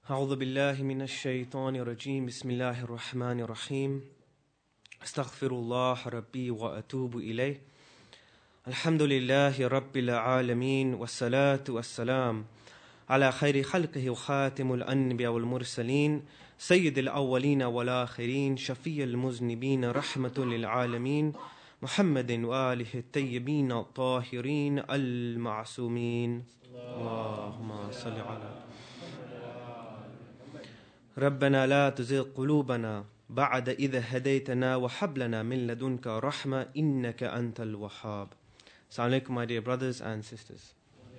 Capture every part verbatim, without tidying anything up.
أعوذ بالله من الشيطان الرجيم بسم الله الرحمن الرحيم أستغفر الله ربي وأتوب إليه الحمد لله رب العالمين والصلاة والسلام على خير خلقه وخاتم الأنبياء والمرسلين سيد الأولين والآخرين شفيع المذنبين رحمة للعالمين محمد وآله الطيبين الطاهرين المعصومين اللهم صل على ربنا لا تزغ قلوبنا بعد إذ هديتنا وهب لنا من لدنك رحمة إنك أنت الوهاب. Assalamu alaikum, my dear brothers and sisters.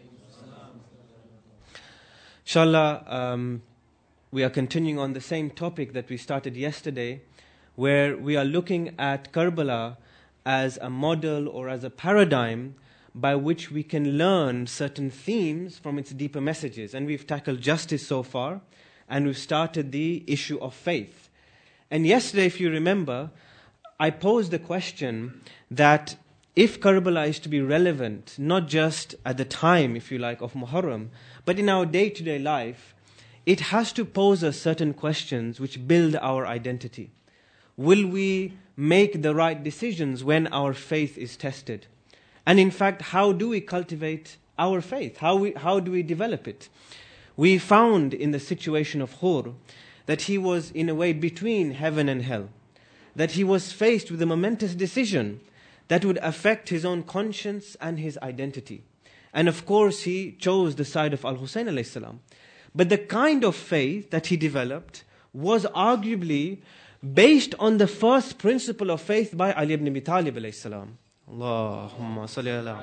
Inshallah, um, we are continuing on the same topic that we started yesterday, where we are looking at Karbala as a model or as a paradigm by which we can learn certain themes from its deeper messages. And we've tackled justice so far, and we've started the issue of faith. And yesterday, if you remember, I posed the question that if Karbala is to be relevant, not just at the time, if you like, of Muharram, but in our day-to-day life, it has to pose us certain questions which build our identity. Will we make the right decisions when our faith is tested? And in fact, how do we cultivate our faith? How, we, how do we develop it? We found in the situation of Hur that he was in a way between heaven and hell, that he was faced with a momentous decision that would affect his own conscience and his identity. And of course he chose the side of Al-Hussein alayhi salam. But the kind of faith that he developed was arguably based on the first principle of faith by Ali ibn Abi Talib alayhi salam. Allahumma salli ala.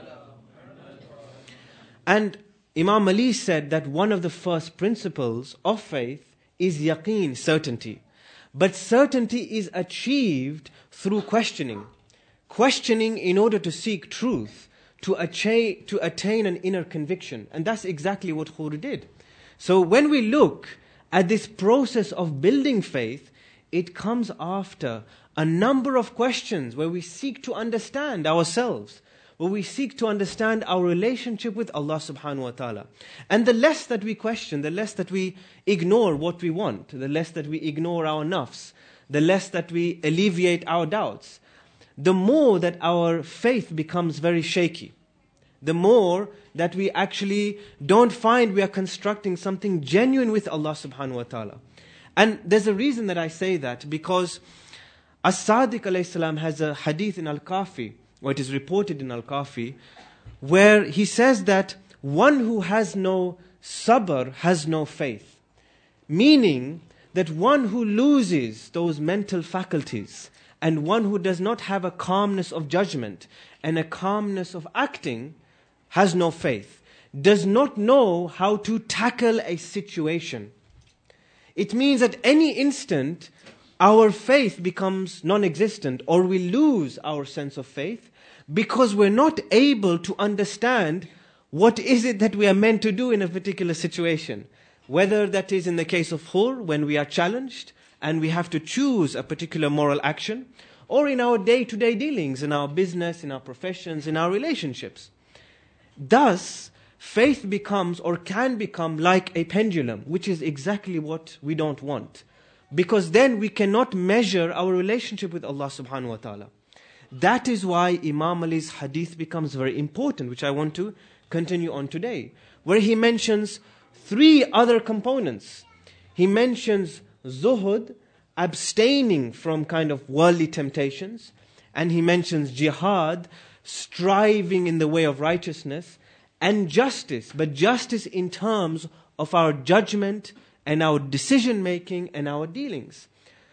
And Imam Ali said that one of the first principles of faith is yaqeen, certainty. But certainty is achieved through questioning. Questioning in order to seek truth, to attain, to attain an inner conviction. And that's exactly what Hur did. So when we look at this process of building faith, it comes after a number of questions where we seek to understand ourselves, where we seek to understand our relationship with Allah subhanahu wa ta'ala. And the less that we question, the less that we ignore what we want, the less that we ignore our nafs, the less that we alleviate our doubts, the more that our faith becomes very shaky. The more that we actually don't find we are constructing something genuine with Allah subhanahu wa ta'ala. And there's a reason that I say that, because As-Sadiq alayhi salam has a hadith in Al-Kafi, or it is reported in Al-Kafi, where he says that one who has no sabr has no faith. Meaning that one who loses those mental faculties and one who does not have a calmness of judgment and a calmness of acting has no faith, does not know how to tackle a situation. It means at any instant our faith becomes non-existent, or we lose our sense of faith because we're not able to understand what is it that we are meant to do in a particular situation. Whether that is in the case of Hur, when we are challenged and we have to choose a particular moral action, or in our day-to-day dealings, in our business, in our professions, in our relationships. Thus, faith becomes or can become like a pendulum, which is exactly what we don't want. Because then we cannot measure our relationship with Allah subhanahu wa ta'ala. That is why Imam Ali's hadith becomes very important, which I want to continue on today, where he mentions three other components. He mentions zuhud, abstaining from kind of worldly temptations, and he mentions jihad, striving in the way of righteousness, and justice, but justice in terms of our judgment and our decision making and our dealings.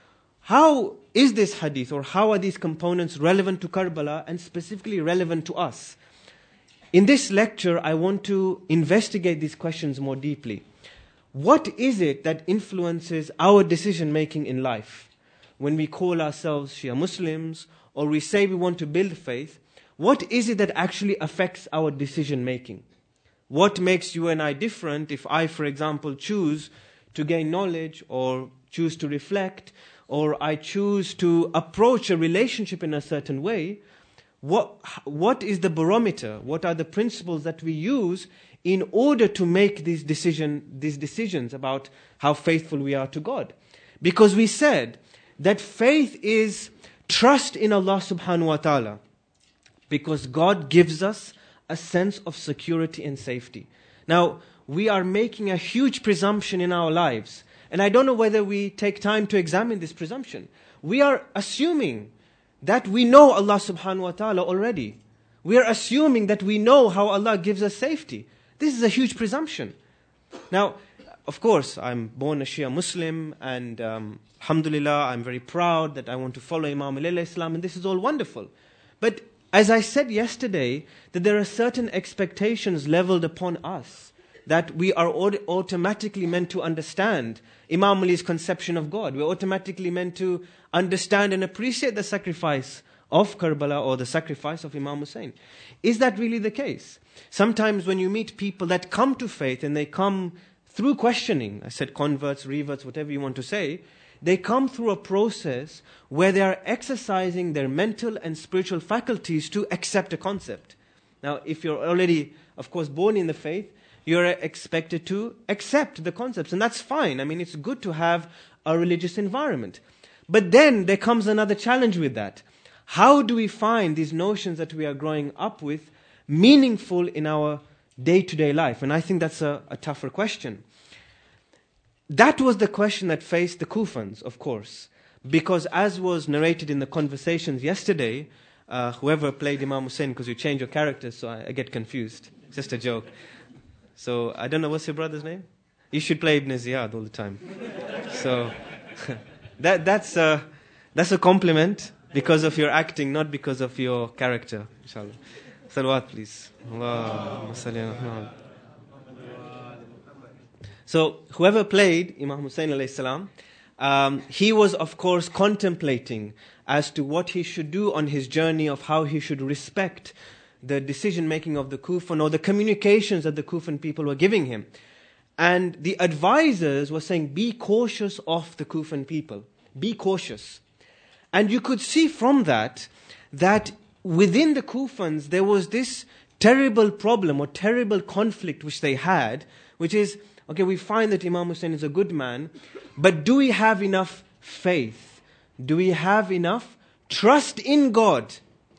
How is this hadith, or how are these components relevant to Karbala and specifically relevant to us? In this lecture, I want to investigate these questions more deeply. What is it that influences our decision making in life? When we call ourselves Shia Muslims, or we say we want to build faith, what is it that actually affects our decision making? What makes you and I different if I, for example, choose to gain knowledge, or choose to reflect, or I choose to approach a relationship in a certain way? What, what is the barometer? What are the principles that we use in order to make these decision, these decisions about how faithful we are to God. Because we said that faith is trust in Allah subhanahu wa ta'ala. Because God gives us a sense of security and safety. Now, we are making a huge presumption in our lives. And I don't know whether we take time to examine this presumption. We are assuming that we know Allah subhanahu wa ta'ala already. We are assuming that we know how Allah gives us safety. This is a huge presumption. Now, of course, I'm born a Shia Muslim, and um, alhamdulillah, I'm very proud that I want to follow Imam Ali alayhi salam, and this is all wonderful. But as I said yesterday, that there are certain expectations leveled upon us, that we are auto- automatically meant to understand Imam Ali's conception of God. We're automatically meant to understand and appreciate the sacrifice of Karbala or the sacrifice of Imam Hussein. Is that really the case? Sometimes when you meet people that come to faith and they come through questioning, I said converts, reverts, whatever you want to say, they come through a process where they are exercising their mental and spiritual faculties to accept a concept. Now, if you're already, of course, born in the faith, you're expected to accept the concepts, and that's fine. I mean, it's good to have a religious environment. But then there comes another challenge with that. How do we find these notions that we are growing up with meaningful in our day-to-day life? And I think that's a, a tougher question. That was the question that faced the Kufans, of course, because as was narrated in the conversations yesterday, uh, whoever played Imam Hussein, because you change your characters, so I, I get confused. It's just a joke. So I don't know, what's your brother's name? You should play Ibn Ziyad all the time. So that that's a, that's a compliment because of your acting, not because of your character, inshallah. Salawat, please. Allahumma salli ala Muhammad. So whoever played Imam Hussein alayhi salam, um, he was of course contemplating as to what he should do on his journey of how he should respect the decision-making of the Kufan or the communications that the Kufan people were giving him. And the advisors were saying, be cautious of the Kufan people. Be cautious. And you could see from that, that within the Kufans, there was this terrible problem or terrible conflict which they had, which is, okay, we find that Imam Hussein is a good man, but do we have enough faith? Do we have enough trust in God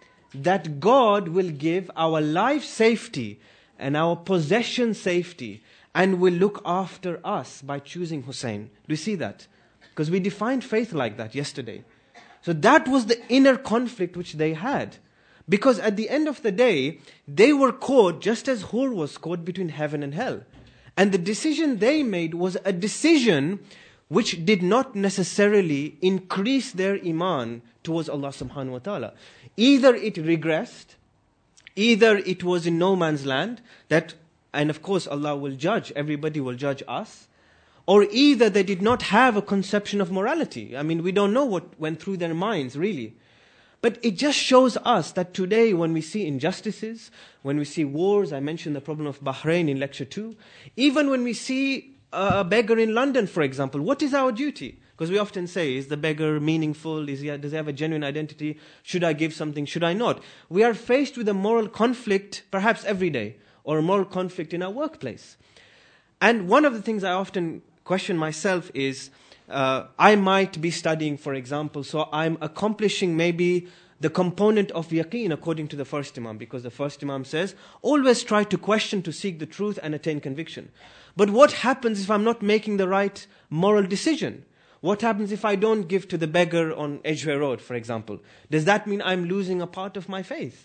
that God will give our life safety and our possession safety and will look after us by choosing Hussein? Do you see that? Because we defined faith like that yesterday. So that was the inner conflict which they had. Because at the end of the day, they were caught just as Hur was caught between heaven and hell. And the decision they made was a decision which did not necessarily increase their iman towards Allah subhanahu wa ta'ala. Either it regressed, either it was in no man's land, that, and of course Allah will judge, everybody will judge us, or either they did not have a conception of morality. I mean, we don't know what went through their minds really. But it just shows us that today when we see injustices, when we see wars, I mentioned the problem of Bahrain in lecture two, even when we see a beggar in London, for example, what is our duty? Because we often say, is the beggar meaningful? Is he, does he have a genuine identity? Should I give something? Should I not? We are faced with a moral conflict perhaps every day, or a moral conflict in our workplace. And one of the things I often question myself is, uh, I might be studying, for example, so I'm accomplishing maybe the component of yaqeen according to the first Imam, because the first Imam says, always try to question, to seek the truth and attain conviction. But what happens if I'm not making the right moral decision? What happens if I don't give to the beggar on Edgware Road, for example? Does that mean I'm losing a part of my faith?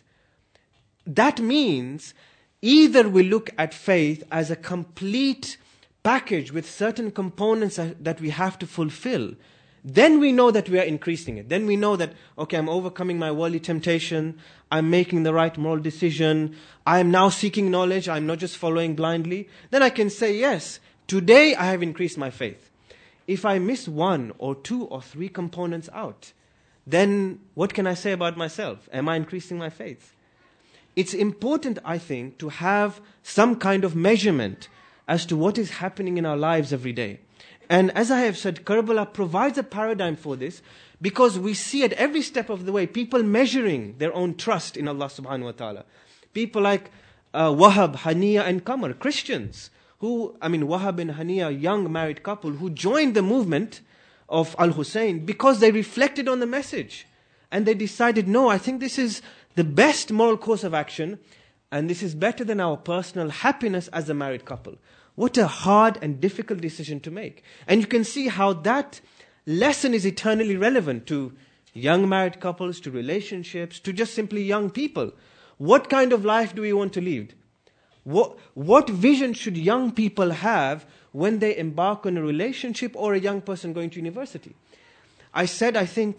That means either we look at faith as a complete package with certain components that we have to fulfill. Then we know that we are increasing it. Then we know that, okay, I'm overcoming my worldly temptation. I'm making the right moral decision. I'm now seeking knowledge. I'm not just following blindly. Then I can say, yes, today I have increased my faith. If I miss one or two or three components out, then what can I say about myself? Am I increasing my faith? It's important, I think, to have some kind of measurement as to what is happening in our lives every day. And as I have said, Karbala provides a paradigm for this, because we see at every step of the way people measuring their own trust in Allah subhanahu wa ta'ala. People like uh, Wahab, Hania and Qamar, Christians, who, I mean, Wahab and Hania, a young married couple who joined the movement of Al-Hussein because they reflected on the message. And they decided, no, I think this is the best moral course of action, and this is better than our personal happiness as a married couple. What a hard and difficult decision to make. And you can see how that lesson is eternally relevant to young married couples, to relationships, to just simply young people. What kind of life do we want to lead? What, what vision should young people have when they embark on a relationship or a young person going to university? I said, I think,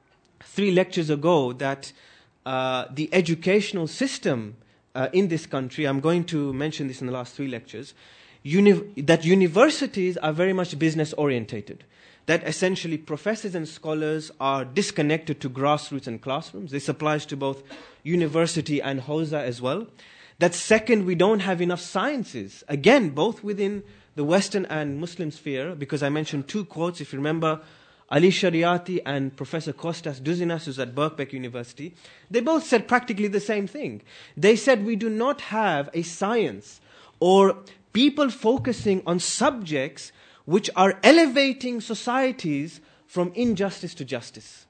three lectures ago that uh, the educational system uh, in this country, I'm going to mention this in the last three lectures, uni- that universities are very much business orientated. That essentially professors and scholars are disconnected to grassroots and classrooms. This applies to both university and Hawza as well. That second, we don't have enough sciences. Again, both within the Western and Muslim sphere, because I mentioned two quotes, if you remember, Ali Shariati and Professor Kostas Douzinas, who's at Birkbeck University, they both said practically the same thing. They said we do not have a science or people focusing on subjects which are elevating societies from injustice to justice.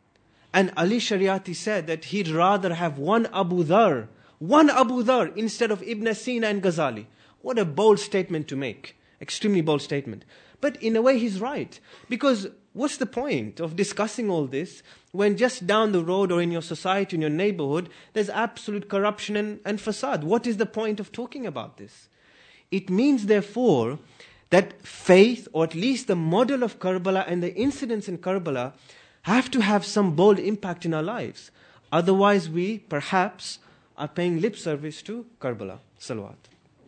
And Ali Shariati said that he'd rather have one Abu Dhar, one Abu Dhar instead of Ibn Sina and Ghazali. What a bold statement to make. Extremely bold statement. But in a way he's right. Because what's the point of discussing all this when just down the road or in your society, in your neighborhood, there's absolute corruption and, and facade? What is the point of talking about this? It means, therefore, that faith, or at least the model of Karbala and the incidents in Karbala, have to have some bold impact in our lives. Otherwise, we, perhaps, are paying lip service to Karbala. Salawat.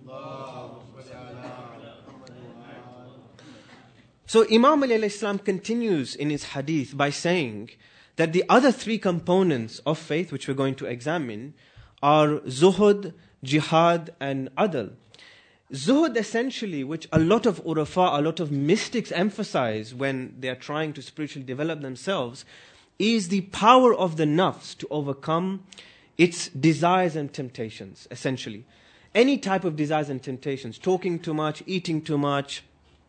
So Imam Ali alayhi salam continues in his hadith by saying that the other three components of faith, which we're going to examine, are zuhud, jihad, and adl. Zuhud, essentially, which a lot of urafa, a lot of mystics emphasize when they are trying to spiritually develop themselves, is the power of the nafs to overcome its desires and temptations, essentially. Any type of desires and temptations, talking too much, eating too much,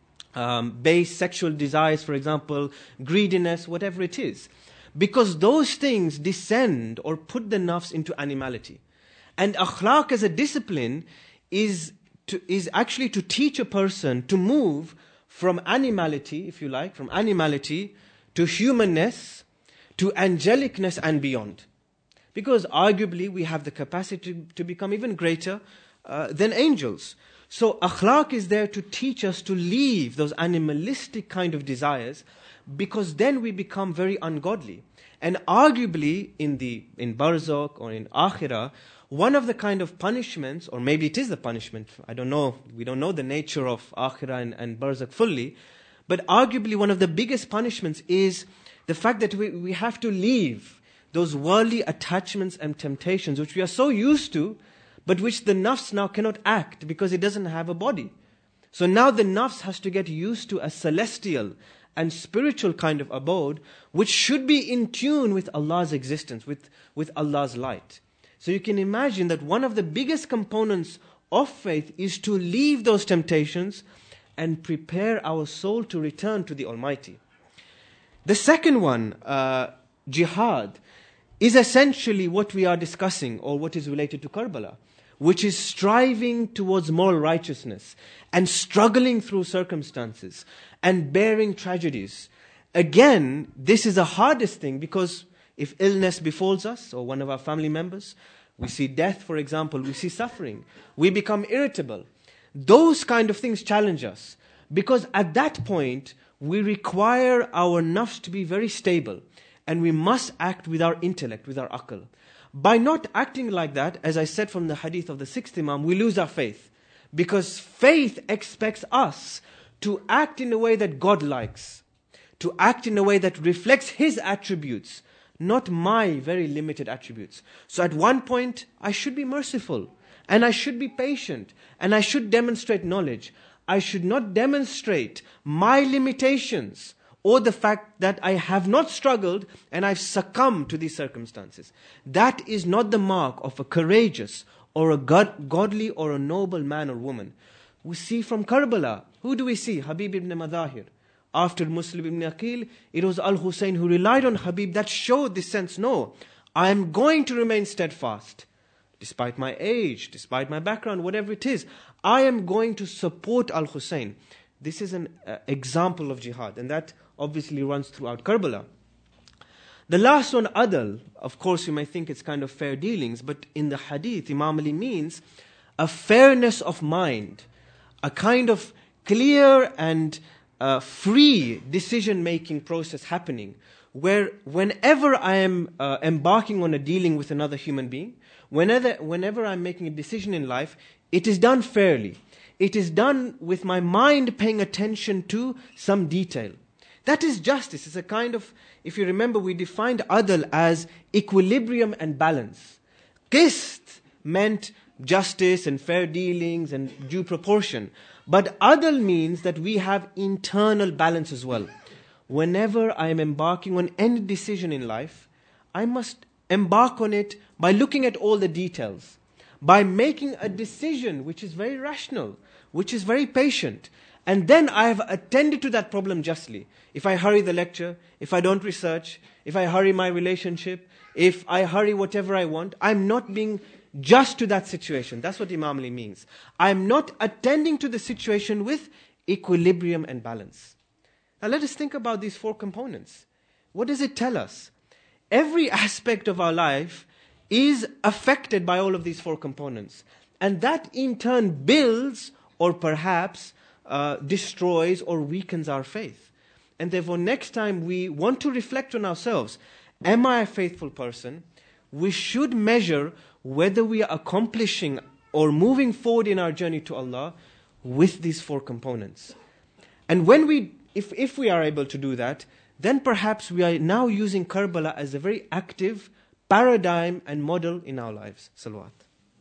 um, base sexual desires, for example, greediness, whatever it is. Because those things descend or put the nafs into animality. And akhlaq as a discipline is To, is actually to teach a person to move from animality, if you like, from animality to humanness, to angelicness and beyond. Because arguably we have the capacity to, to become even greater uh, than angels. So akhlaq is there to teach us to leave those animalistic kind of desires, because then we become very ungodly. And arguably in the in Barzakh or in Akhirah, one of the kind of punishments, or maybe it is the punishment, I don't know, we don't know the nature of Akhirah and, and Barzakh fully, but arguably one of the biggest punishments is the fact that we, we have to leave those worldly attachments and temptations which we are so used to, but which the nafs now cannot act because it doesn't have a body. So now the nafs has to get used to a celestial and spiritual kind of abode, which should be in tune with Allah's existence, with, with Allah's light. So you can imagine that one of the biggest components of faith is to leave those temptations and prepare our soul to return to the Almighty. The second one, uh, jihad, is essentially what we are discussing, or what is related to Karbala, which is striving towards moral righteousness and struggling through circumstances and bearing tragedies. Again, this is the hardest thing, because if illness befalls us or one of our family members, we see death, for example, we see suffering, we become irritable. Those kind of things challenge us, because at that point we require our nafs to be very stable, and we must act with our intellect, with our aql. By not acting like that, as I said from the hadith of the sixth Imam, we lose our faith, because faith expects us to act in a way that God likes, to act in a way that reflects His attributes, not my very limited attributes. So at one point, I should be merciful, and I should be patient, and I should demonstrate knowledge. I should not demonstrate my limitations or the fact that I have not struggled and I've succumbed to these circumstances. That is not the mark of a courageous or a god, godly or a noble man or woman. We see from Karbala, who do we see? Habib ibn Madahir. After Muslim ibn Aqil, it was Al-Hussein who relied on Habib. That showed this sense, no, I am going to remain steadfast. Despite my age, despite my background, whatever it is, I am going to support Al-Hussein. This is an uh, example of jihad, and that obviously runs throughout Karbala. The last one, adl, of course you may think it's kind of fair dealings, but in the hadith, Imam Ali means a fairness of mind, a kind of clear and uh, free decision-making process happening, where whenever I am uh, embarking on a dealing with another human being, whenever, whenever I'm making a decision in life, it is done fairly. It is done with my mind paying attention to some detail. That is justice. It's a kind of, if you remember, we defined adl as equilibrium and balance. Qist meant justice and fair dealings and due proportion. But adl means that we have internal balance as well. Whenever I am embarking on any decision in life, I must embark on it by looking at all the details, by making a decision which is very rational, which is very patient. And then I have attended to that problem justly. If I hurry the lecture, if I don't research, if I hurry my relationship, if I hurry whatever I want, I'm not being just to that situation. That's what Imam Ali means. I'm not attending to the situation with equilibrium and balance. Now let us think about these four components. What does it tell us? Every aspect of our life is affected by all of these four components. And that in turn builds or perhaps uh, destroys or weakens our faith. And therefore next time we want to reflect on ourselves, am I a faithful person? We should measure whether we are accomplishing or moving forward in our journey to Allah with these four components. And when we, if, if we are able to do that, then perhaps we are now using Karbala as a very active paradigm and model in our lives. Salawat.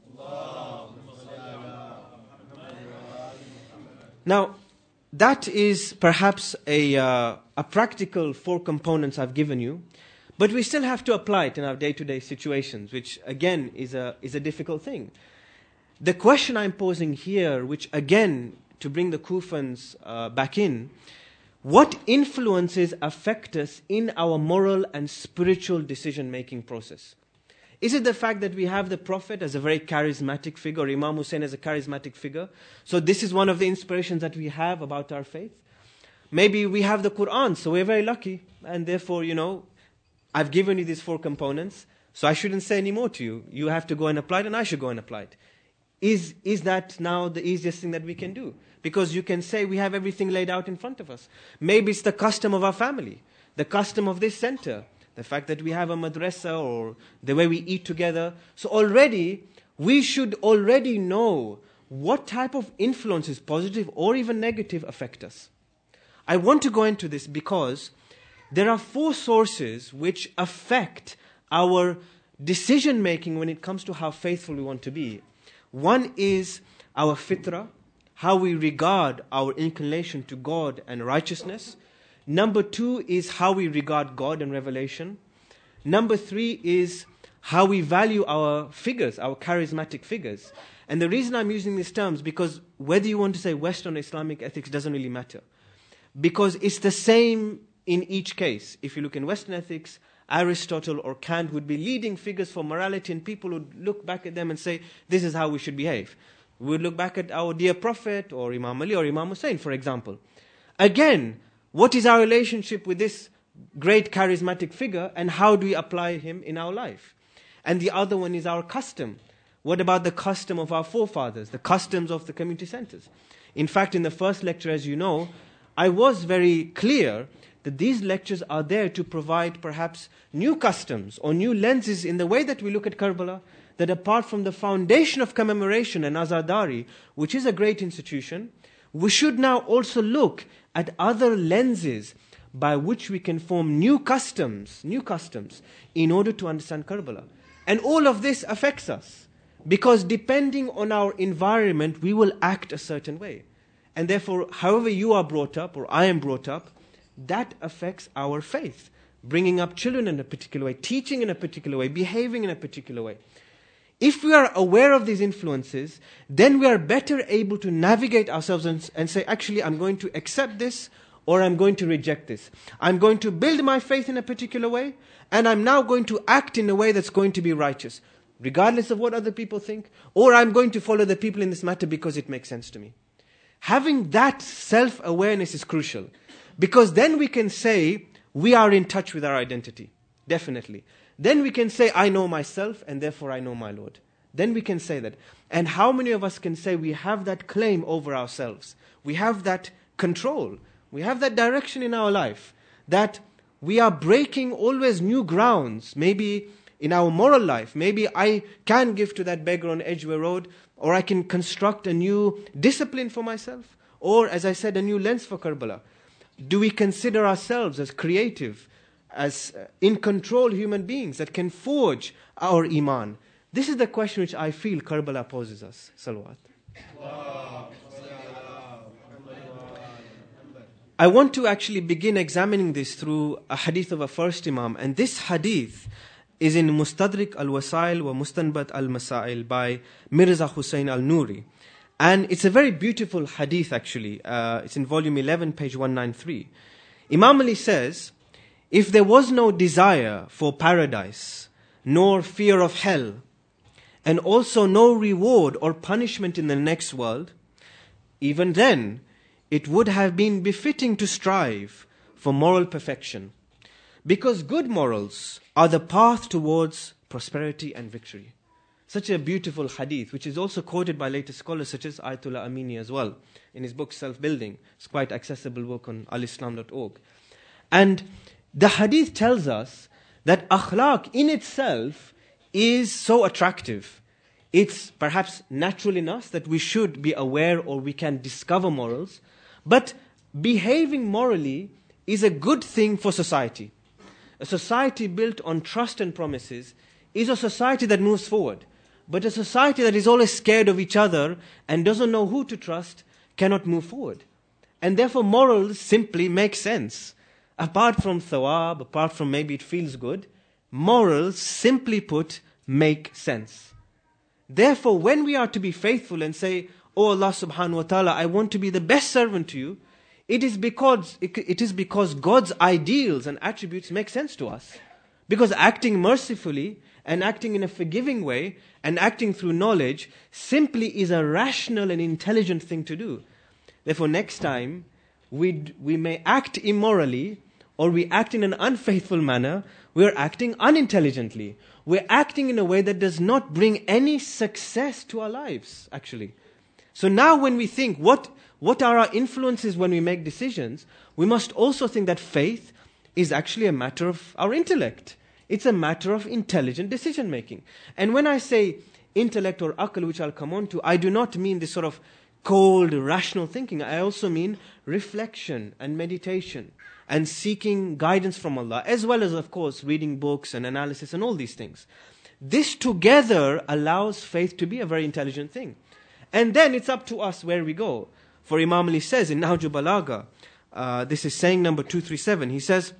Now, that is perhaps a, uh, a practical four components I've given you, but we still have to apply it in our day-to-day situations, which again is a, is a difficult thing. The question I'm posing here, which again, to bring the Kufans uh, back in, what influences affect us in our moral and spiritual decision-making process? Is it the fact that we have the Prophet as a very charismatic figure, or Imam Hussein as a charismatic figure? So this is one of the inspirations that we have about our faith. Maybe we have the Quran, so we're very lucky. And therefore, you know, I've given you these four components, so I shouldn't say any more to you. You have to go and apply it, and I should go and apply it. Is, is that now the easiest thing that we can do? Because you can say we have everything laid out in front of us. Maybe it's the custom of our family, the custom of this center, the fact that we have a madrasa or the way we eat together. So already, we should already know what type of influences, positive or even negative, affect us. I want to go into this because there are four sources which affect our decision making when it comes to how faithful we want to be. One is our fitrah, how we regard our inclination to God and righteousness. Number two is how we regard God and revelation. Number three is how we value our figures, our charismatic figures. And the reason I'm using these terms, because whether you want to say Western or Islamic ethics doesn't really matter. Because it's the same in each case. If you look in Western ethics, Aristotle or Kant would be leading figures for morality, and people would look back at them and say, this is how we should behave. We would look back at our dear Prophet or Imam Ali or Imam Hussein, for example. Again, what is our relationship with this great charismatic figure, and how do we apply him in our life? And the other one is our custom. What about the custom of our forefathers, the customs of the community centers? In fact, in the first lecture, as you know, I was very clear that these lectures are there to provide perhaps new customs or new lenses in the way that we look at Karbala, that apart from the foundation of commemoration and Azadari, which is a great institution, we should now also look at other lenses by which we can form new customs, new customs, in order to understand Karbala. And all of this affects us, because depending on our environment, we will act a certain way. And therefore, however you are brought up, or I am brought up, that affects our faith. Bringing up children in a particular way, teaching in a particular way, behaving in a particular way. If we are aware of these influences, then we are better able to navigate ourselves and, and say, actually, I'm going to accept this or I'm going to reject this. I'm going to build my faith in a particular way, and I'm now going to act in a way that's going to be righteous, regardless of what other people think, or I'm going to follow the people in this matter because it makes sense to me. Having that self-awareness is crucial, because then we can say we are in touch with our identity, definitely. Then we can say, I know myself and therefore I know my Lord. Then we can say that. And how many of us can say we have that claim over ourselves? We have that control. We have that direction in our life. That we are breaking always new grounds. Maybe in our moral life, maybe I can give to that beggar on Edgware Road, or I can construct a new discipline for myself, or, as I said, a new lens for Karbala. Do we consider ourselves as creative, as in control human beings that can forge our iman? This is the question which I feel Karbala poses us. Salawat. I want to actually begin examining this through a hadith of a first imam, and this hadith is in Mustadrik al-Wasail wa Mustanbat al-Masail by Mirza Hussain al-Nuri. And it's a very beautiful hadith actually. Uh, it's in volume eleven, page one ninety-three. Imam Ali says, if there was no desire for paradise, nor fear of hell, and also no reward or punishment in the next world, even then it would have been befitting to strive for moral perfection. Because good morals are the path towards prosperity and victory. Such a beautiful hadith, which is also quoted by later scholars such as Ayatollah Amini as well, in his book Self-Building. It's quite accessible book on al islam dot org. And the hadith tells us that akhlaq in itself is so attractive. It's perhaps natural in us that we should be aware or we can discover morals. But behaving morally is a good thing for society. A society built on trust and promises is a society that moves forward. But a society that is always scared of each other and doesn't know who to trust cannot move forward. And therefore morals simply make sense. Apart from thawab, apart from maybe it feels good, morals, simply put, make sense. Therefore, when we are to be faithful and say, Oh Allah subhanahu wa ta'ala, I want to be the best servant to you, it is because it, it is because God's ideals and attributes make sense to us. Because acting mercifully and acting in a forgiving way and acting through knowledge simply is a rational and intelligent thing to do. Therefore, next time we we may act immorally or we act in an unfaithful manner, we are acting unintelligently. We're acting in a way that does not bring any success to our lives, actually. So now when we think, what, what are our influences when we make decisions, we must also think that faith is actually a matter of our intellect. It's a matter of intelligent decision making. And when I say intellect or aql, which I'll come on to, I do not mean this sort of cold, rational thinking. I also mean reflection and meditation and seeking guidance from Allah, as well as, of course, reading books and analysis and all these things. This together allows faith to be a very intelligent thing. And then it's up to us where we go. For Imam Ali says in Nahj Balagha, uh, this is saying number two thirty-seven, he says,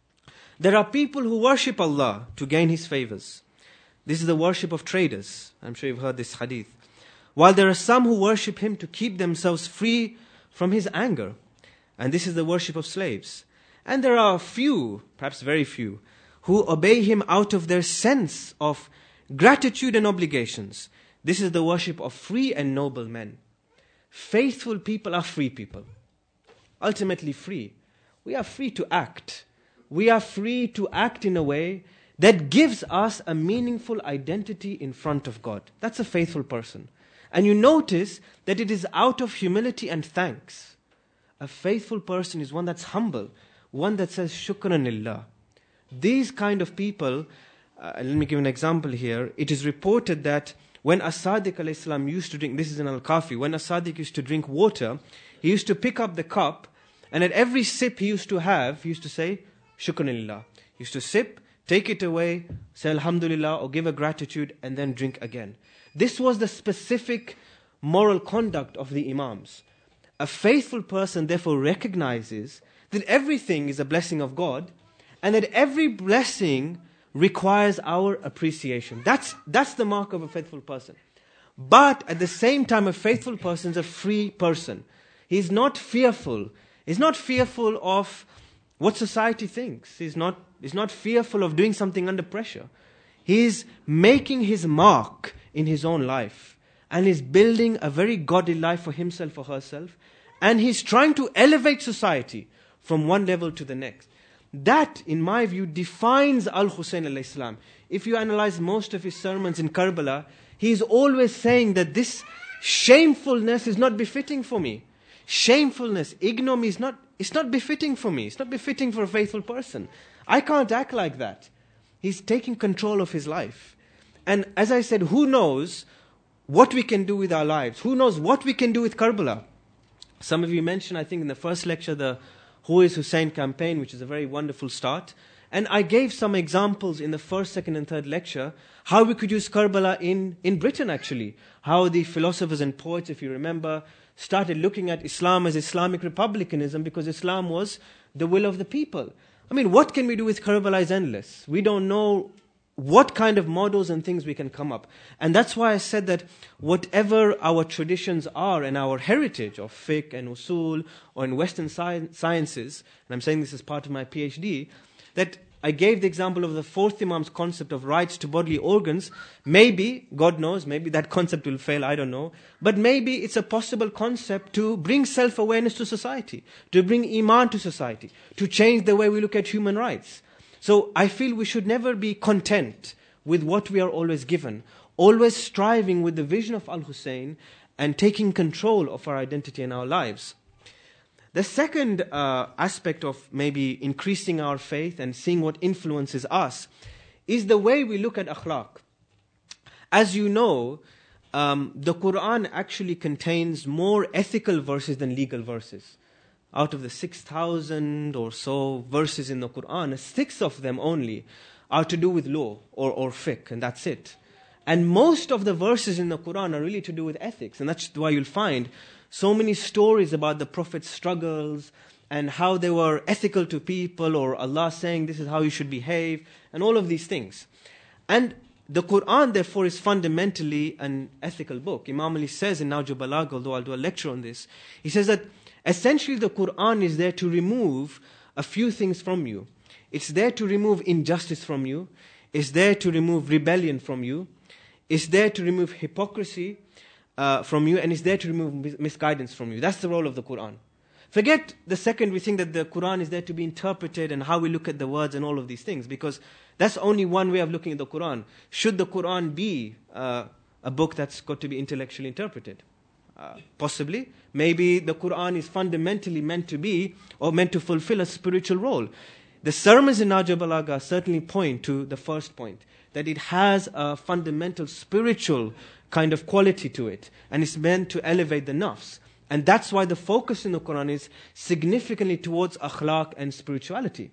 there are people who worship Allah to gain His favors. This is the worship of traders. I'm sure you've heard this hadith. While there are some who worship Him to keep themselves free from His anger. And this is the worship of slaves. And there are a few, perhaps very few, who obey Him out of their sense of gratitude and obligations. This is the worship of free and noble men. Faithful people are free people. Ultimately free. We are free to act. We are free to act in a way that gives us a meaningful identity in front of God. That's a faithful person. And you notice that it is out of humility and thanks. A faithful person is one that's humble, one that says shukran lillah. These kind of people, uh, let me give an example here. It is reported that when As-Sadiq alayhi salam used to drink, this is in Al-Kafi, when As-Sadiq used to drink water, he used to pick up the cup, and at every sip he used to have, he used to say, shukran lillah. He used to sip, take it away, say alhamdulillah, or give a gratitude, and then drink again. This was the specific moral conduct of the Imams. A faithful person therefore recognizes that everything is a blessing of God, and that every blessing requires our appreciation. That's, that's the mark of a faithful person. But at the same time, a faithful person is a free person. He's not fearful. He's not fearful of what society thinks. He's not, he's not fearful of doing something under pressure. He's making his mark in his own life. And he's building a very godly life for himself or herself. And he's trying to elevate society from one level to the next. That, in my view, defines Al-Hussein alayhi salam. If you analyze most of his sermons in Karbala, he's always saying that this shamefulness is not befitting for me. Shamefulness, ignominy is not, it's not befitting for me. It's not befitting for a faithful person. I can't act like that. He's taking control of his life. And as I said, who knows what we can do with our lives? Who knows what we can do with Karbala? Some of you mentioned, I think in the first lecture, the Who is Hussein campaign, which is a very wonderful start. And I gave some examples in the first, second and third lecture, how we could use Karbala in, in Britain actually. How the philosophers and poets, if you remember, started looking at Islam as Islamic republicanism because Islam was the will of the people. I mean, what can we do with Karbala is endless. We don't know what kind of models and things we can come up. And that's why I said that whatever our traditions are and our heritage of fiqh and usul or in Western sci- sciences, and I'm saying this as part of my PhD, that I gave the example of the fourth Imam's concept of rights to bodily organs. Maybe, God knows, maybe that concept will fail, I don't know. But maybe it's a possible concept to bring self-awareness to society, to bring iman to society, to change the way we look at human rights. So I feel we should never be content with what we are always given, always striving with the vision of Al-Hussein and taking control of our identity and our lives. The second uh, aspect of maybe increasing our faith and seeing what influences us is the way we look at akhlaq. As you know, um, the Quran actually contains more ethical verses than legal verses. Out of the six thousand or so verses in the Quran, six of them only are to do with law or, or fiqh, and that's it. And most of the verses in the Quran are really to do with ethics, and that's why you'll find so many stories about the Prophet's struggles and how they were ethical to people, or Allah saying this is how you should behave, and all of these things. And the Quran, therefore, is fundamentally an ethical book. Imam Ali says in Nahj al-Balagha, although I'll do a lecture on this, he says that essentially the Quran is there to remove a few things from you. It's there to remove injustice from you. It's there to remove rebellion from you. It's there to remove hypocrisy uh, from you. And it's there to remove mis- misguidance from you. That's the role of the Quran. Forget the second we think that the Quran is there to be interpreted and how we look at the words and all of these things. Because that's only one way of looking at the Quran. Should the Quran be uh, a book that's got to be intellectually interpreted? Uh, possibly. Maybe the Quran is fundamentally meant to be or meant to fulfill a spiritual role. The sermons in Nahj al-Balagha certainly point to the first point, that it has a fundamental spiritual kind of quality to it, and it's meant to elevate the nafs. And that's why the focus in the Quran is significantly towards akhlaq and spirituality.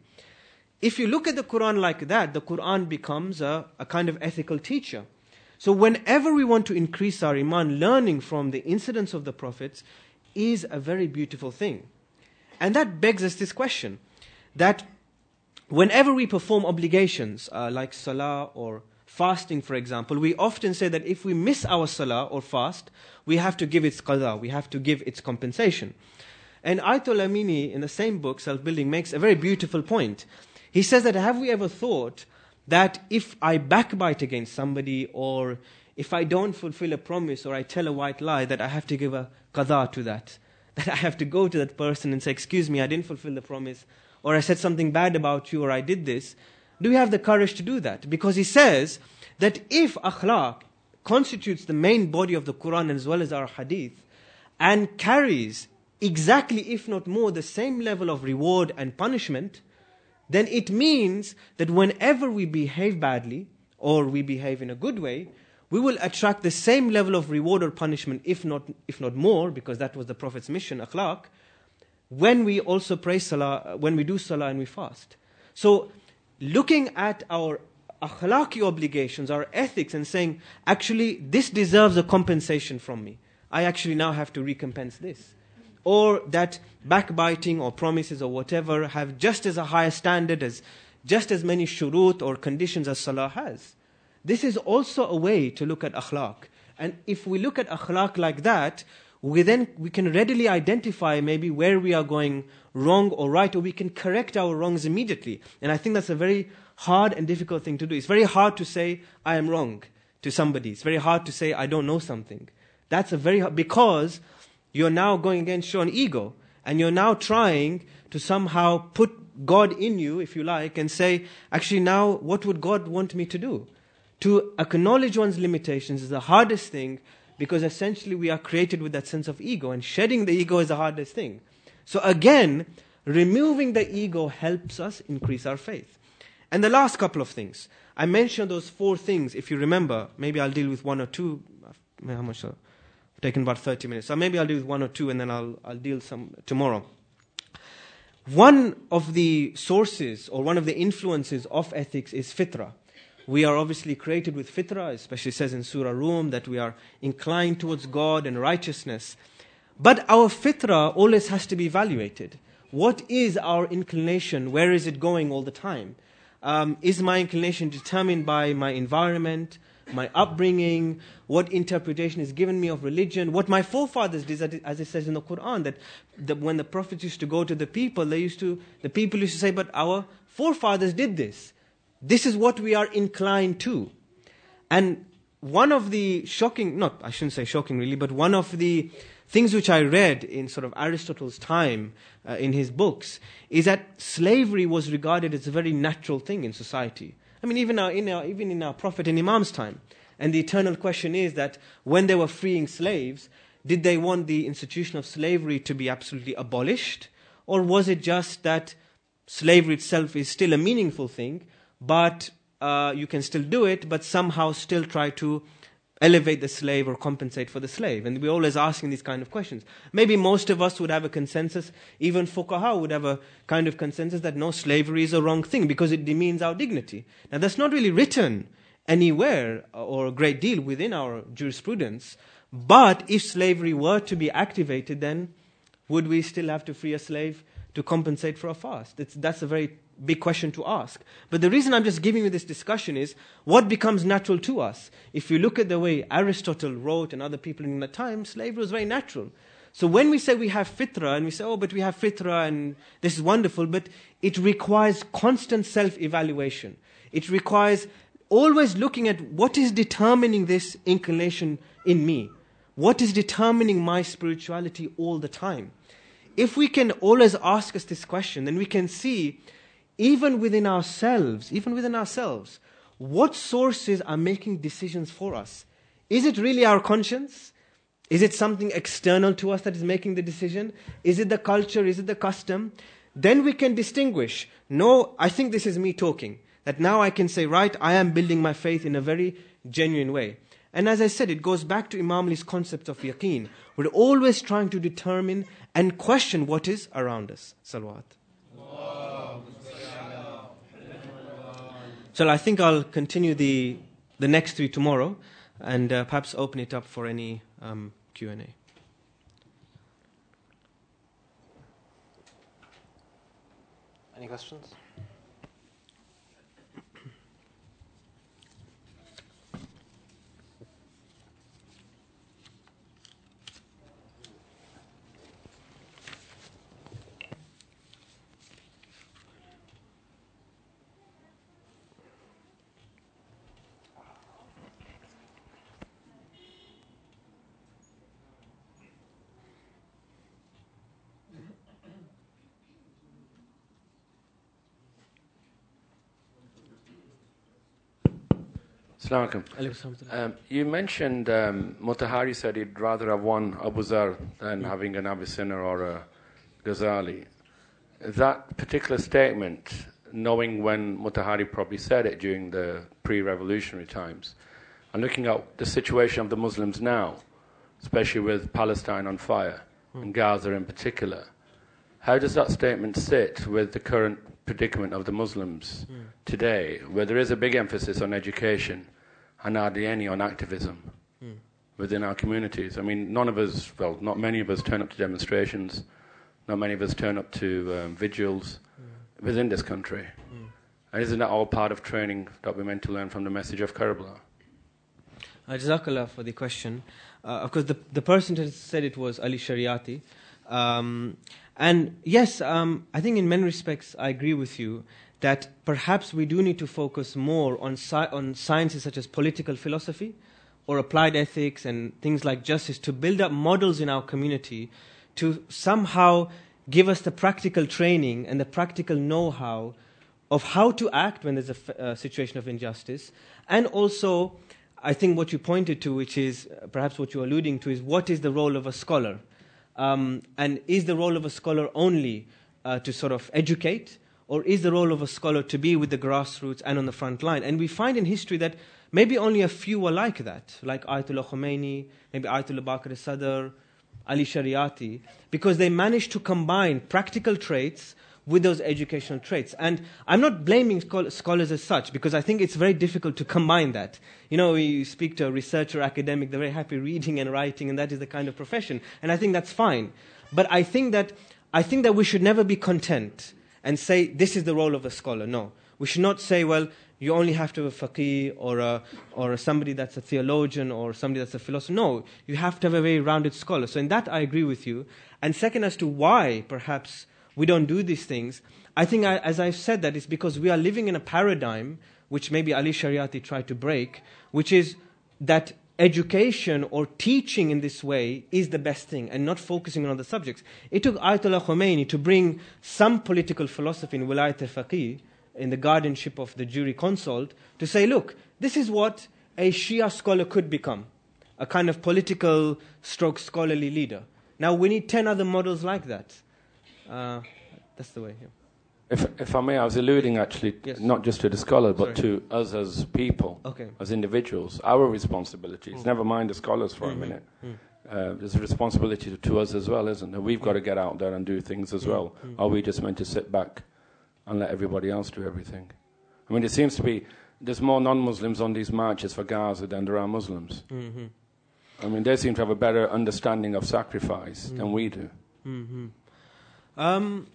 If you look at the Quran like that, the Quran becomes a, a kind of ethical teacher. So whenever we want to increase our iman, learning from the incidents of the prophets is a very beautiful thing. And that begs us this question, that whenever we perform obligations uh, like salah or fasting, for example, we often say that if we miss our salah or fast, we have to give its qada, we have to give its compensation. And Ayatollah Amini, in the same book, Self-Building, makes a very beautiful point. He says that, have we ever thought that if I backbite against somebody, or if I don't fulfill a promise, or I tell a white lie, that I have to give a qada to that? That I have to go to that person and say, excuse me, I didn't fulfill the promise, or I said something bad about you, or I did this. Do we have the courage to do that? Because he says that if akhlaq constitutes the main body of the Quran as well as our hadith, and carries exactly, if not more, the same level of reward and punishment, then it means that whenever we behave badly, or we behave in a good way, we will attract the same level of reward or punishment, if not, if not more, because that was the Prophet's mission, akhlaq, when we also pray salah, when we do salah and we fast. So, looking at our akhlaqi obligations, our ethics, and saying, actually, this deserves a compensation from me. I actually now have to recompense this. Or that backbiting or promises or whatever have just as a higher standard as just as many shurut or conditions as salah has. This is also a way to look at akhlaq. And if we look at akhlaq like that, we then we can readily identify maybe where we are going wrong or right, or we can correct our wrongs immediately. And I think that's a very hard and difficult thing to do. It's very hard to say, I am wrong to somebody. It's very hard to say, I don't know something. That's a very hard, because you're now going against your own ego. And you're now trying to somehow put God in you, if you like, and say, actually now, what would God want me to do? To acknowledge one's limitations is the hardest thing, because essentially we are created with that sense of ego, and shedding the ego is the hardest thing. So again, removing the ego helps us increase our faith. And the last couple of things. I mentioned those four things, if you remember. Maybe I'll deal with one or two. How much? I've taken about thirty minutes. So maybe I'll deal with one or two, and then I'll, I'll deal some tomorrow. One of the sources, or one of the influences of ethics is fitrah. We are obviously created with fitrah, especially says in Surah Rum that we are inclined towards God and righteousness. But our fitrah always has to be evaluated. What is our inclination? Where is it going all the time? Um, is my inclination determined by my environment, my upbringing, what interpretation is given me of religion, what my forefathers did, as it says in the Quran, that the, when the prophets used to go to the people, they used to, the people used to say, but our forefathers did this. This is what we are inclined to. And one of the shocking, not, I shouldn't say shocking really, but one of the things which I read in sort of Aristotle's time uh, in his books is that slavery was regarded as a very natural thing in society. I mean, even, our, in our, even in our Prophet and Imam's time. And the eternal question is that when they were freeing slaves, did they want the institution of slavery to be absolutely abolished? Or was it just that slavery itself is still a meaningful thing, but uh, you can still do it, but somehow still try to elevate the slave or compensate for the slave? And we're always asking these kind of questions. Maybe most of us would have a consensus, even fuqaha would have a kind of consensus that no, slavery is a wrong thing because it demeans our dignity. Now that's not really written anywhere or a great deal within our jurisprudence, but if slavery were to be activated, then would we still have to free a slave to compensate for a fast? It's, that's a very big question to ask. But the reason I'm just giving you this discussion is what becomes natural to us. If you look at the way Aristotle wrote and other people in that time, slavery was very natural. So when we say we have fitrah and we say, oh, but we have fitrah and this is wonderful, but it requires constant self-evaluation. It requires always looking at what is determining this inclination in me. What is determining my spirituality all the time? If we can always ask us this question, then we can see even within ourselves, even within ourselves, what sources are making decisions for us? Is it really our conscience? Is it something external to us that is making the decision? Is it the culture? Is it the custom? Then we can distinguish. No, I think this is me talking. That now I can say, right, I am building my faith in a very genuine way. And as I said, it goes back to Imam Ali's concept of yaqeen. We're always trying to determine and question what is around us. Salawat. So I think I'll continue the the next three tomorrow, and uh, perhaps open it up for any um, Q and A. Any questions? Assalamu alaikum. Um, you mentioned um, Mutahari said he'd rather have one Abu Zar than mm. having an Avicenna or a Ghazali. That particular statement, knowing when Mutahari probably said it during the pre-revolutionary times, and looking at the situation of the Muslims now, especially with Palestine on fire, mm. and Gaza in particular, how does that statement sit with the current predicament of the Muslims mm. today, where there is a big emphasis on education and hardly any on activism mm. within our communities? I mean, none of us, well, not many of us turn up to demonstrations, not many of us turn up to um, vigils mm. within this country. Mm. And isn't that all part of training that we're meant to learn from the message of Karbala? Uh, Jazakallah for the question. Uh, of course, the, the person who said it was Ali Shariati. Um, and yes, um, I think in many respects I agree with you that perhaps we do need to focus more on, sci- on sciences such as political philosophy or applied ethics and things like justice to build up models in our community to somehow give us the practical training and the practical know-how of how to act when there's a f- uh, situation of injustice. And also, I think what you pointed to, which is uh, perhaps what you're alluding to, is what is the role of a scholar? Um, and is the role of a scholar only uh, to sort of educate, or is the role of a scholar to be with the grassroots and on the front line? And we find in history that maybe only a few are like that, like Ayatollah Khomeini, maybe Ayatollah Baqir Sadr, Ali Shariati, because they managed to combine practical traits with those educational traits. And I'm not blaming schol- scholars as such, because I think it's very difficult to combine that. You know, you speak to a researcher, academic, they're very happy reading and writing, and that is the kind of profession. And I think that's fine. But I think that I think that we should never be content and say, this is the role of a scholar. No. We should not say, well, you only have to have a faqih or a, or a somebody that's a theologian or somebody that's a philosopher. No, you have to have a very rounded scholar. So in that I agree with you. And second, as to why perhaps we don't do these things, I think, I, as I've said, that it's because we are living in a paradigm which maybe Ali Shariati tried to break, which is that education or teaching in this way is the best thing and not focusing on other subjects. It took Ayatollah Khomeini to bring some political philosophy in Wilayat al-Faqih, in the guardianship of the jury consult, to say, look, this is what a Shia scholar could become, a kind of political stroke scholarly leader. Now we need ten other models like that. Uh, that's the way. Yeah. If, if I may, I was alluding actually yes. not just to the scholar, but Sorry. to us as people, okay. as individuals, our responsibilities. Mm. Never mind the scholars for mm-hmm. a minute. Mm. Uh, there's a responsibility to, to us as well, isn't there? We've mm. got to get out there and do things as mm. well. Mm. Are we just meant to sit back and let everybody else do everything? I mean, it seems to be there's more non-Muslims on these marches for Gaza than there are Muslims. Mm-hmm. I mean, they seem to have a better understanding of sacrifice mm. than we do. Mm-hmm. Um,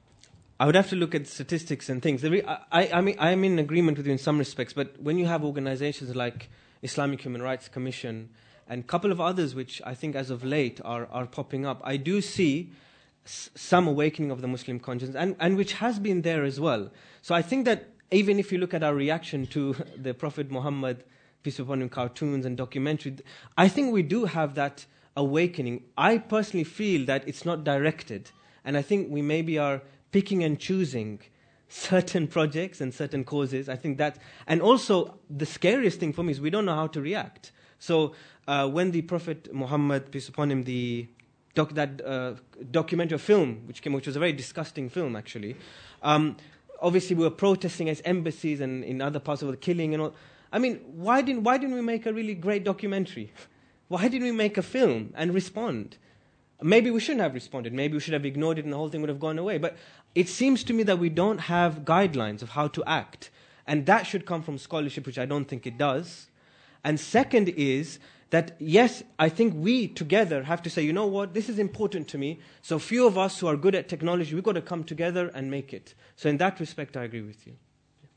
I would have to look at statistics and things. Re- I, I mean, I'm in agreement with you in some respects, but when you have organizations like Islamic Human Rights Commission and a couple of others which I think as of late are, are popping up, I do see s- some awakening of the Muslim conscience, and, and which has been there as well. So I think that even if you look at our reaction to the Prophet Muhammad, peace be upon him, cartoons and documentary, I think we do have that awakening. I personally feel that it's not directed. And I think we maybe are picking and choosing certain projects and certain causes. I think that, and also the scariest thing for me is we don't know how to react. So uh, when the Prophet Muhammad, peace upon him, the doc, that uh, documentary film, which came, which was a very disgusting film actually, um, obviously we were protesting as embassies and in other parts of the killing and all. I mean, why didn't why didn't we make a really great documentary? Why didn't we make a film and respond? Maybe we shouldn't have responded. Maybe we should have ignored it and the whole thing would have gone away. But it seems to me that we don't have guidelines of how to act. And that should come from scholarship, which I don't think it does. And second is that, yes, I think we together have to say, you know what, this is important to me. So few of us who are good at technology, we've got to come together and make it. So in that respect, I agree with you.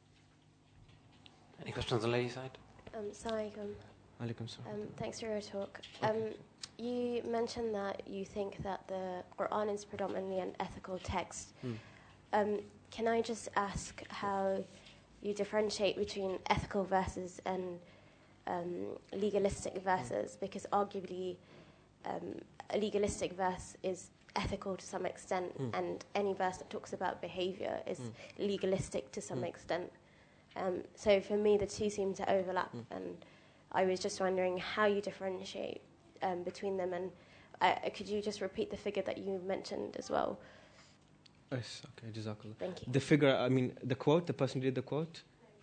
Any questions on the lady side? Um, Assalamualaikum. Alaikum salam. Um, thanks for your talk. Um, you mentioned that you think that the Quran is predominantly an ethical text. Mm. Um, can I just ask how you differentiate between ethical verses and um, legalistic verses? Mm. Because arguably, um, a legalistic verse is ethical to some extent, mm. and any verse that talks about behavior is mm. legalistic to some mm. extent. Um, so for me, the two seem to overlap, mm. and I was just wondering how you differentiate um, between them, and uh, could you just repeat the figure that you mentioned as well? Yes, okay, Jazakallah. Thank you. The figure, I mean, the quote, the person who did the quote?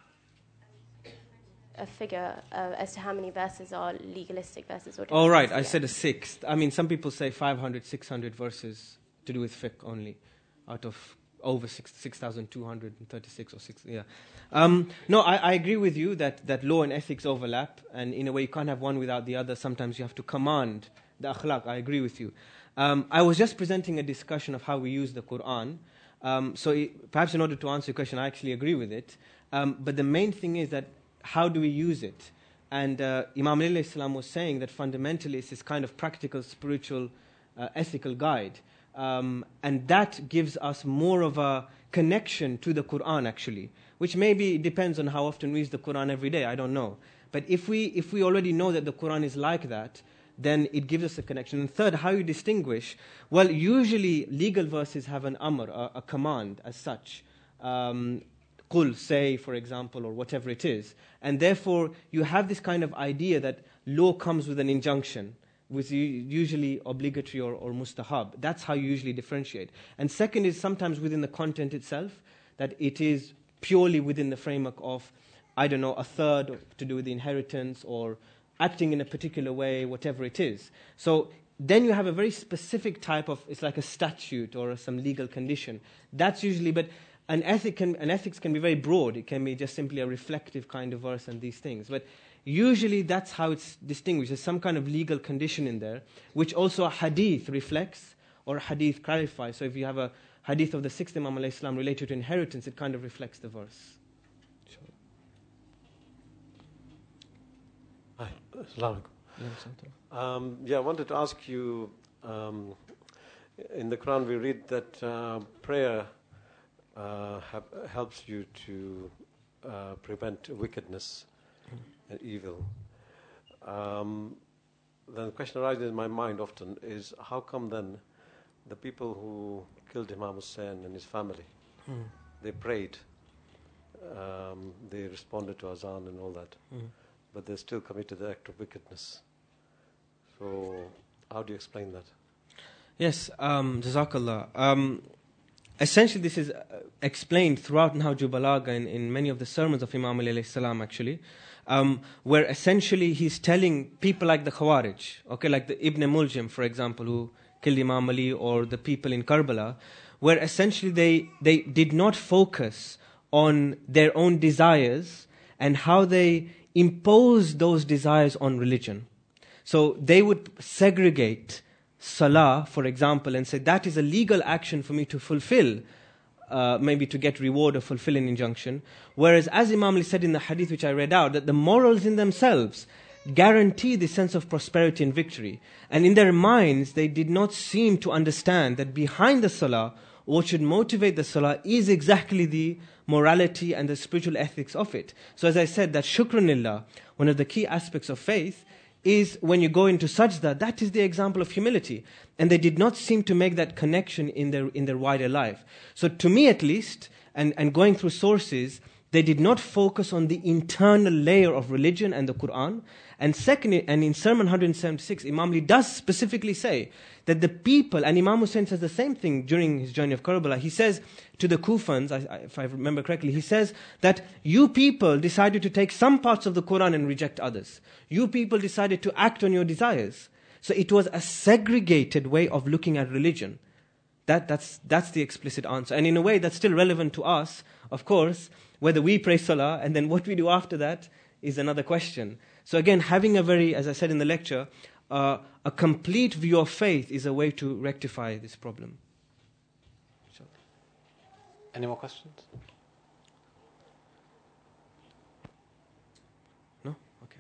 A figure uh, as to how many verses are legalistic verses. Or oh, right, I said a sixth. I mean, some people say five hundred, six hundred verses to do with fiqh only, out of over six thousand two hundred thirty-six or six, yeah. Um, no, I, I agree with you that, that law and ethics overlap, and in a way you can't have one without the other. Sometimes you have to command the akhlaq. I agree with you. Um, I was just presenting a discussion of how we use the Quran, Um, so it, perhaps in order to answer your question, I actually agree with it. Um, but the main thing is that how do we use it? And uh, Imam Ali alayhi salam was saying that fundamentally it's this kind of practical, spiritual, uh, ethical guide. Um, and that gives us more of a connection to the Quran actually, which maybe depends on how often we use the Quran every day, I don't know. But if we, if we already know that the Quran is like that, then it gives us a connection. And third, how you distinguish? Well, usually legal verses have an amr, a, a command as such. Um, Qul, say, for example, or whatever it is. And therefore, you have this kind of idea that law comes with an injunction, which is usually obligatory or, or mustahab. That's how you usually differentiate. And second is sometimes within the content itself, that it is purely within the framework of, I don't know, a third to do with the inheritance or acting in a particular way, whatever it is. So then you have a very specific type of, it's like a statute or some legal condition. That's usually, but an, ethic can, an ethics can be very broad. It can be just simply a reflective kind of verse and these things. But usually that's how it's distinguished. There's some kind of legal condition in there, which also a hadith reflects or a hadith clarifies. So if you have a hadith of the sixth Imam alayhi salam related to inheritance, it kind of reflects the verse. Hi, Assalamu alaikum. Um, yeah, I wanted to ask you, um, in the Quran we read that uh, prayer uh, have, helps you to uh, prevent wickedness and evil. Um, then the question arises in my mind often is, how come then the people who killed Imam Hussein and his family, mm. they prayed, um, they responded to azan and all that, mm. but they still committed the act of wickedness. So how do you explain that? Yes, um, Jazakallah. Um, essentially this is uh, explained throughout Nahjul Balagha in, in many of the sermons of Imam Ali alayhi salam actually, um, where essentially he's telling people like the Khawarij, okay, like the Ibn Muljim for example, who killed Imam Ali, or the people in Karbala, where essentially they, they did not focus on their own desires and how they impose those desires on religion. So they would segregate salah, for example, and say that is a legal action for me to fulfill, uh, maybe to get reward or fulfill an injunction. Whereas as Imam Ali said in the hadith which I read out, that the morals in themselves guarantee the sense of prosperity and victory. And in their minds, they did not seem to understand that behind the salah, what should motivate the salah is exactly the morality and the spiritual ethics of it. So as I said, that shukranillah, one of the key aspects of faith, is when you go into sajda, that is the example of humility. And they did not seem to make that connection in their in their wider life. So to me at least, and, and going through sources, they did not focus on the internal layer of religion and the Quran. And second, and in Sermon one seventy-six, Imam Ali does specifically say that the people, and Imam Hussein says the same thing during his journey of Karbala, he says to the Kufans, I, I, if I remember correctly, he says that you people decided to take some parts of the Quran and reject others. You people decided to act on your desires. So it was a segregated way of looking at religion. That, that's, that's the explicit answer. And in a way that's still relevant to us, of course, whether we pray salah and then what we do after that is another question. So again, having a very, as I said in the lecture, uh, a complete view of faith is a way to rectify this problem. Sure. Any more questions? No? Okay.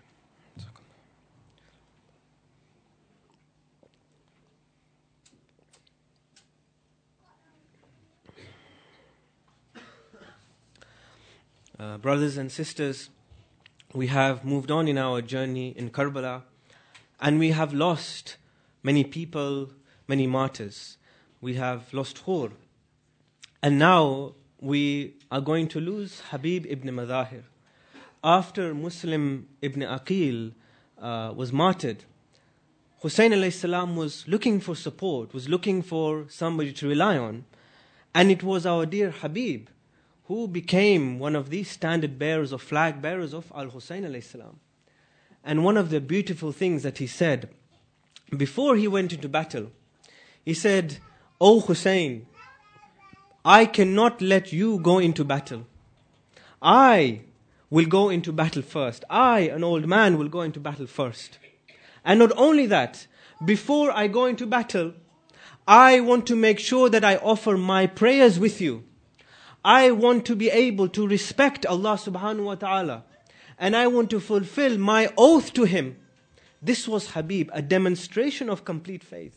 Uh, brothers and sisters, we have moved on in our journey in Karbala, and we have lost many people, many martyrs. We have lost Khur. And now we are going to lose Habib ibn Madahir. After Muslim ibn Aqil uh, was martyred, Hussein alayhi salam was looking for support, was looking for somebody to rely on. And it was our dear Habib who became one of these standard bearers or flag bearers of Al-Hussein alayhi salam. And one of the beautiful things that he said, before he went into battle, he said, "O Hussein, I cannot let you go into battle. I will go into battle first. I, an old man, will go into battle first. And not only that, before I go into battle, I want to make sure that I offer my prayers with you. I want to be able to respect Allah subhanahu wa ta'ala. And I want to fulfill my oath to Him. This was Habib, a demonstration of complete faith.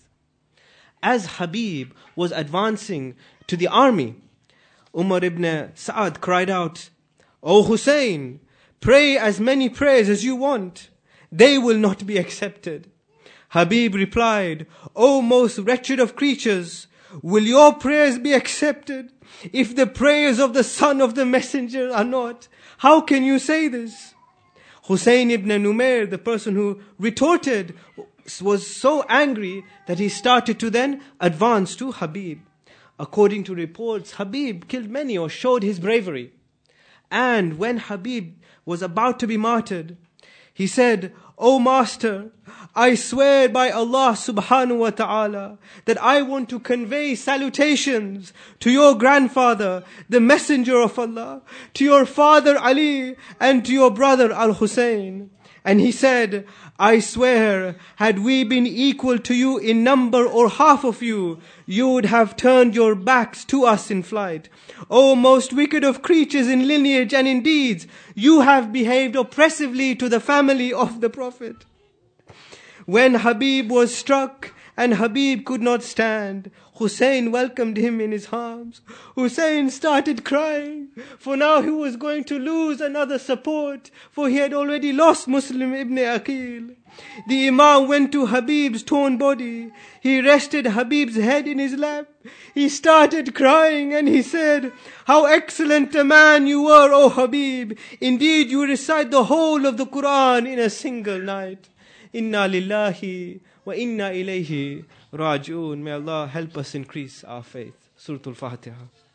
As Habib was advancing to the army, Umar ibn Sa'ad cried out, "O Hussein, pray as many prayers as you want. They will not be accepted." Habib replied, "O most wretched of creatures, will your prayers be accepted if the prayers of the son of the messenger are not? How can you say this?" Hussein ibn Numair, the person who retorted, was so angry that he started to then advance to Habib. According to reports, Habib killed many or showed his bravery. And when Habib was about to be martyred, he said, "O Master, I swear by Allah subhanahu wa ta'ala that I want to convey salutations to your grandfather, the messenger of Allah, to your father Ali, and to your brother Al-Hussein." And he said, "I swear, had we been equal to you in number or half of you, you would have turned your backs to us in flight. O most wicked of creatures in lineage and in deeds, you have behaved oppressively to the family of the Prophet." When Habib was struck and Habib could not stand, Hussein welcomed him in his arms. Hussein started crying, for now he was going to lose another support, for he had already lost Muslim ibn Aqil. The Imam went to Habib's torn body. He rested Habib's head in his lap. He started crying and he said, "How excellent a man you were, O Habib. Indeed, you recite the whole of the Quran in a single night." Inna lillahi wa inna ilayhi raji'un. May Allah help us increase our faith. Surah Al-Fatiha.